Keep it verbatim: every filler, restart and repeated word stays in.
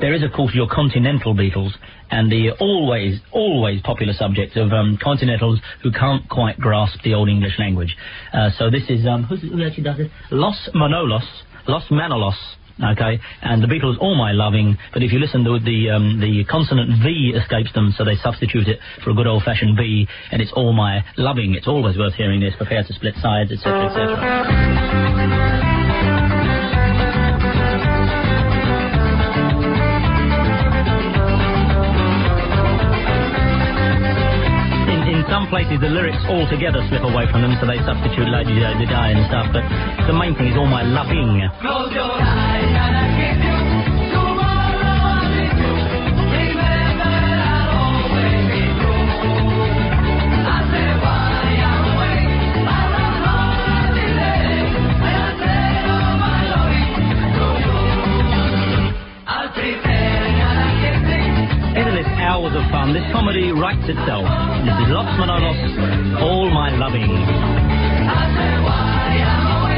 there is, of course, your continental Beatles and the always, always popular subject of um, continentals who can't quite grasp the Old English language. Uh, so this is, um, who's, who actually does this? Los Manolos, Los Manolos, okay, and the Beatles, All My Loving, but if you listen to the, um, the consonant V escapes them, so they substitute it for a good old-fashioned B, and it's All My Loving. It's always worth hearing this, Prepare to Split Sides, et cetera, et cetera. Some places the lyrics altogether slip away from them, so they substitute Lady Di Di and stuff, but the main thing is All My Loving. Close your eyes and I give you tomorrow I'll leave you. Remember I'll always be true. I say why I'm away, I don't know I'll be there. And I say all my loving to you. I'll prepare and I can sing. Isn't this hours of fun? This comedy writes itself. This is Los Manolos, All My Loving. I say why I'm away.